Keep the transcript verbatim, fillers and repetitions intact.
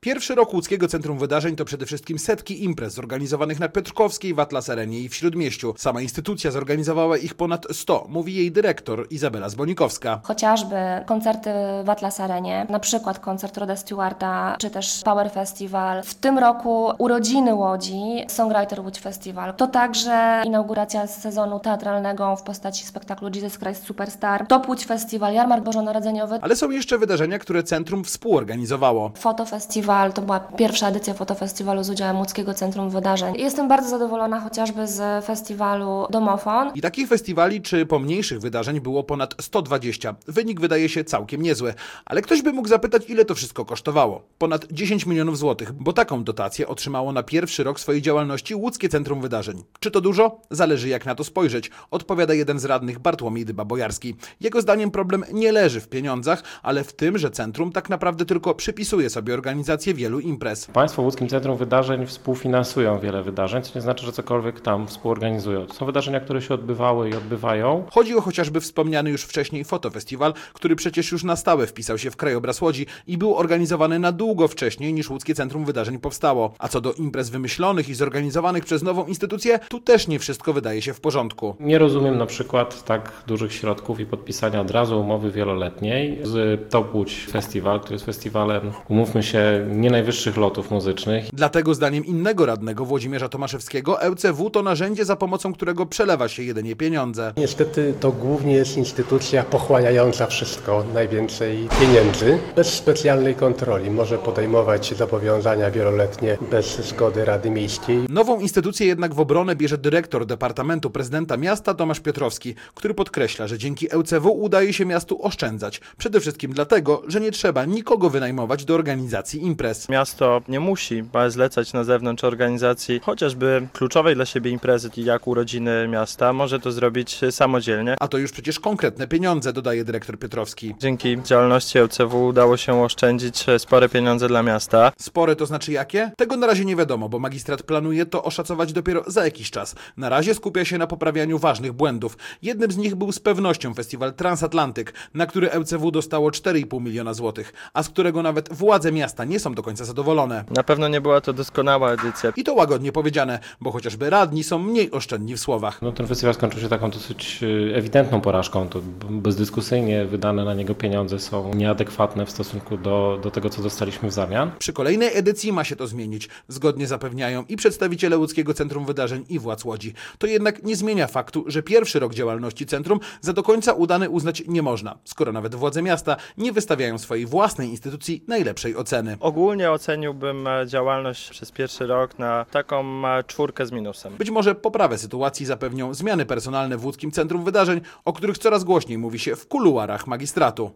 Pierwszy rok Łódzkiego Centrum Wydarzeń to przede wszystkim setki imprez zorganizowanych na Piotrkowskiej, w Atlas Arenie i w Śródmieściu. Sama instytucja zorganizowała ich ponad sto, mówi jej dyrektor Izabela Zbonikowska. Chociażby koncerty w Atlas Arenie, na przykład koncert Roda Stewarta, czy też Power Festival. W tym roku urodziny Łodzi, Songwriter Łódź Festival. To także inauguracja sezonu teatralnego w postaci spektaklu Jesus Christ Superstar, Top Łódź Festival, Jarmark bożonarodzeniowy. Ale są jeszcze wydarzenia, które centrum współorganizowało. Fotofestiwal, to była pierwsza edycja fotofestiwalu z udziałem Łódzkiego Centrum Wydarzeń. Jestem bardzo zadowolona chociażby z festiwalu Domofon. I takich festiwali czy pomniejszych wydarzeń było ponad sto dwadzieścia. Wynik wydaje się całkiem niezły. Ale ktoś by mógł zapytać, ile to wszystko kosztowało. Ponad dziesięć milionów złotych, bo taką dotację otrzymało na pierwszy rok swojej działalności Łódzkie Centrum Wydarzeń. Czy to dużo? Zależy jak na to spojrzeć, odpowiada jeden z radnych Bartłomiej Dyba-Bojarski. Jego zdaniem problem nie leży w pieniądzach, ale w tym, że centrum tak naprawdę tylko przypisuje sobie organizację wielu imprez. Państwo w Łódzkim Centrum Wydarzeń współfinansują wiele wydarzeń, co nie znaczy, że cokolwiek tam współorganizują. To są wydarzenia, które się odbywały i odbywają. Chodzi o chociażby wspomniany już wcześniej fotofestiwal, który przecież już na stałe wpisał się w krajobraz Łodzi i był organizowany na długo wcześniej niż Łódzkie Centrum Wydarzeń powstało. A co do imprez wymyślonych i zorganizowanych przez nową instytucję, tu też nie wszystko wydaje się w porządku. Nie rozumiem na przykład tak dużych środków i podpisania od razu umowy wieloletniej z Top Łódź Festival, który jest festiwalem, umówmy się, nie najwyższych lotów muzycznych. Dlatego zdaniem innego radnego Włodzimierza Tomaszewskiego E U C W to narzędzie, za pomocą którego przelewa się jedynie pieniądze. Niestety to głównie jest instytucja pochłaniająca wszystko, najwięcej pieniędzy, bez specjalnej kontroli. Może podejmować zobowiązania wieloletnie bez zgody Rady Miejskiej. Nową instytucję jednak w obronę bierze dyrektor Departamentu Prezydenta Miasta Tomasz Piotrowski, który podkreśla, że dzięki E U C W udaje się miastu oszczędzać. Przede wszystkim dlatego, że nie trzeba nikogo wynajmować do organizacji imprez. Miasto nie musi zlecać na zewnątrz organizacji chociażby kluczowej dla siebie imprezy, jak urodziny miasta. Może to zrobić samodzielnie. A to już przecież konkretne pieniądze, dodaje dyrektor Piotrowski. Dzięki działalności E U C W udało się oszczędzić spore pieniądze dla miasta. Spore to znaczy jakie? Tego na razie nie wiadomo, bo magistrat planuje to oszacować dopiero za jakiś czas. Na razie skupia się na poprawianiu ważnych błędów. Jednym z nich był z pewnością festiwal Transatlantyk, na który E U C W dostało cztery i pół miliona złotych, a z którego nawet władze miasta nie są do końca zadowolone. Na pewno nie była to doskonała edycja. I to łagodnie powiedziane, bo chociażby radni są mniej oszczędni w słowach. No, ten festiwal skończył się taką dosyć ewidentną porażką. To bezdyskusyjnie wydane na niego pieniądze są nieadekwatne w stosunku do, do tego, co dostaliśmy w zamian. Przy kolejnej edycji ma się to zmienić. Zgodnie zapewniają i przedstawiciele Łódzkiego Centrum Wydarzeń i władz Łodzi. To jednak nie zmienia faktu, że pierwszy rok działalności centrum za do końca udany uznać nie można, skoro nawet władze miasta nie wystawiają swojej własnej instytucji najlepszej oceny. Ogólnie oceniłbym działalność przez pierwszy rok na taką czwórkę z minusem. Być może poprawę sytuacji zapewnią zmiany personalne w Łódzkim Centrum Wydarzeń, o których coraz głośniej mówi się w kuluarach magistratu.